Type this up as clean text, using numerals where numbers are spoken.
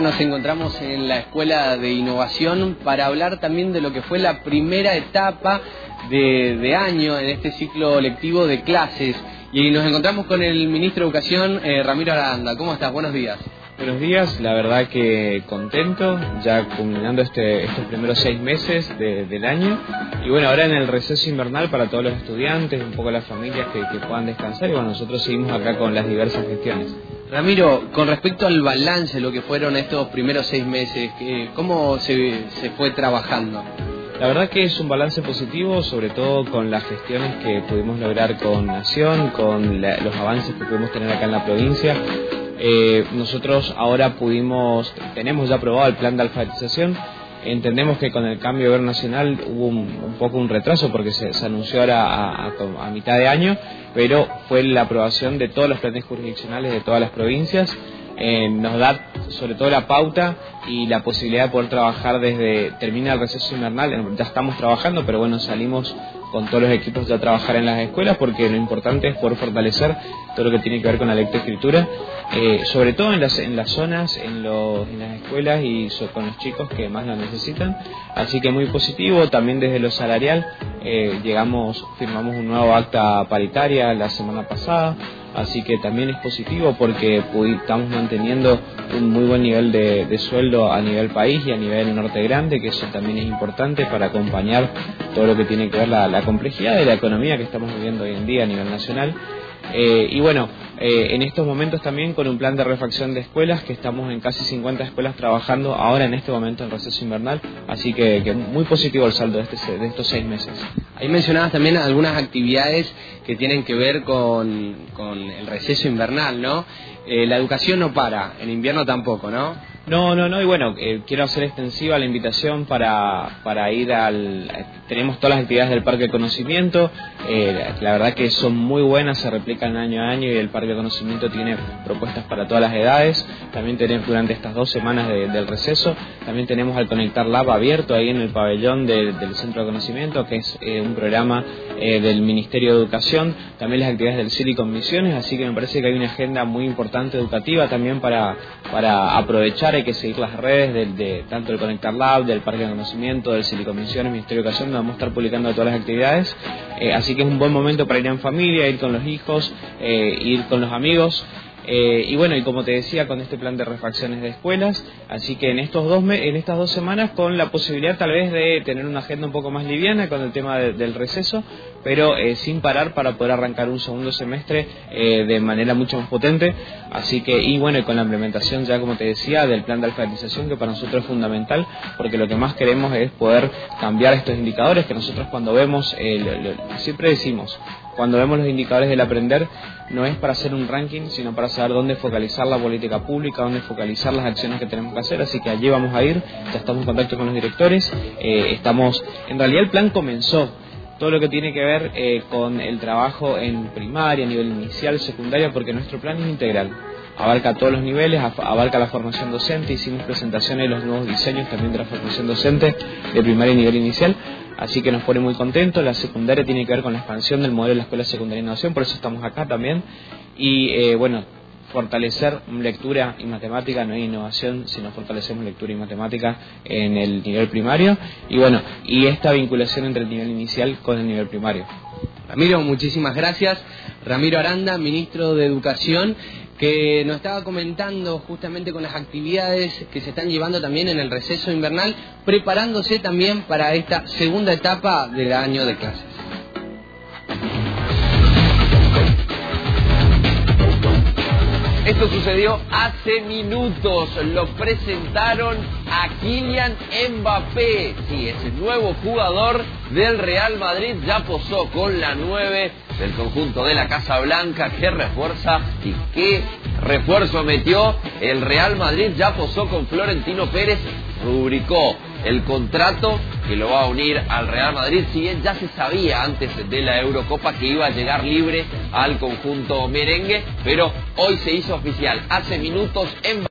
nos encontramos en la Escuela de Innovación para hablar también de lo que fue la primera etapa de año en este ciclo lectivo de clases. Y nos encontramos con el Ministro de Educación, Ramiro Aranda. ¿Cómo estás? Buenos días. Buenos días, la verdad que contento, ya culminando estos primeros 6 meses del año. Y bueno, ahora en el receso invernal para todos los estudiantes, un poco las familias que puedan descansar. Y bueno, nosotros seguimos acá con las diversas gestiones. Ramiro, con respecto al balance, lo que fueron estos primeros 6 meses, ¿cómo se fue trabajando? La verdad que es un balance positivo, sobre todo con las gestiones que pudimos lograr con Nación, con los avances que pudimos tener acá en la provincia. Nosotros ahora tenemos ya aprobado el plan de alfabetización. Entendemos que con el cambio de gobierno nacional hubo un poco un retraso porque se anunció ahora a mitad de año, pero fue la aprobación de todos los planes jurisdiccionales de todas las provincias. Nos da sobre todo la pauta y la posibilidad de poder trabajar termina el receso invernal. Ya estamos trabajando, pero bueno, salimos con todos los equipos ya a trabajar en las escuelas, porque lo importante es poder fortalecer todo lo que tiene que ver con la lectoescritura, sobre todo en las zonas, en las escuelas y con los chicos que más lo necesitan. Así que muy positivo. También desde lo salarial firmamos un nuevo acta paritaria la semana pasada. Así que también es positivo porque estamos manteniendo un muy buen nivel de sueldo a nivel país y a nivel Norte Grande, que eso también es importante para acompañar todo lo que tiene que ver la complejidad de la economía que estamos viviendo hoy en día a nivel nacional. Y bueno, en estos momentos también con un plan de refacción de escuelas, que estamos en casi 50 escuelas trabajando ahora en este momento en receso invernal, así que muy positivo el saldo de estos 6 meses. Ahí mencionabas también algunas actividades que tienen que ver con el receso invernal, ¿no? La educación no para, en invierno tampoco, ¿no? No, y bueno, quiero hacer extensiva la invitación para ir tenemos todas las actividades del Parque de Conocimiento, la verdad que son muy buenas, se replican año a año y el Parque de Conocimiento tiene propuestas para todas las edades. También tenemos durante estas 2 semanas del receso, también tenemos el Conectar Lab abierto ahí en el pabellón del Centro de Conocimiento, que es un programa del Ministerio de Educación, también las actividades del Silicon Misiones, así que me parece que hay una agenda muy importante educativa también para aprovechar. Hay que seguir las redes tanto del Conectar Lab, del Parque de Conocimiento, del Silicon Misiones, Ministerio de Educación, donde vamos a estar publicando todas las actividades. Así que es un buen momento para ir en familia, ir con los hijos, ir con los amigos. Y bueno, y como te decía, con este plan de refacciones de escuelas, así que en estas 2 semanas con la posibilidad tal vez de tener una agenda un poco más liviana con el tema del receso, pero sin parar para poder arrancar un segundo semestre de manera mucho más potente. Así que, y bueno, y con la implementación ya, como te decía, del plan de alfabetización, que para nosotros es fundamental, porque lo que más queremos es poder cambiar estos indicadores que nosotros cuando vemos, siempre decimos, cuando vemos los indicadores del aprender, no es para hacer un ranking, sino para saber dónde focalizar la política pública, dónde focalizar las acciones que tenemos que hacer. Así que allí vamos a ir, ya estamos en contacto con los directores, en realidad el plan comenzó, todo lo que tiene que ver con el trabajo en primaria, a nivel inicial, secundaria, porque nuestro plan es integral. Abarca todos los niveles, abarca la formación docente, hicimos presentaciones de los nuevos diseños también de la formación docente de primaria y nivel inicial, así que nos pone muy contentos. La secundaria tiene que ver con la expansión del modelo de la Escuela Secundaria de Innovación, por eso estamos acá también, y bueno, fortalecer lectura y matemática, no hay innovación, sino fortalecemos lectura y matemática en el nivel primario, y bueno, y esta vinculación entre el nivel inicial con el nivel primario. Ramiro, muchísimas gracias. Ramiro Aranda, Ministro de Educación, que nos estaba comentando justamente con las actividades que se están llevando también en el receso invernal, preparándose también para esta segunda etapa del año de clases. Esto sucedió hace minutos, lo presentaron a Kylian Mbappé. Sí, ese nuevo jugador del Real Madrid ya posó con la 9 del conjunto de la Casa Blanca. ¿Qué refuerza y qué refuerzo metió? El Real Madrid ya posó con Florentino Pérez, rubricó el contrato que lo va a unir al Real Madrid, si bien ya se sabía antes de la Eurocopa que iba a llegar libre al conjunto merengue, pero hoy se hizo oficial. Hace minutos en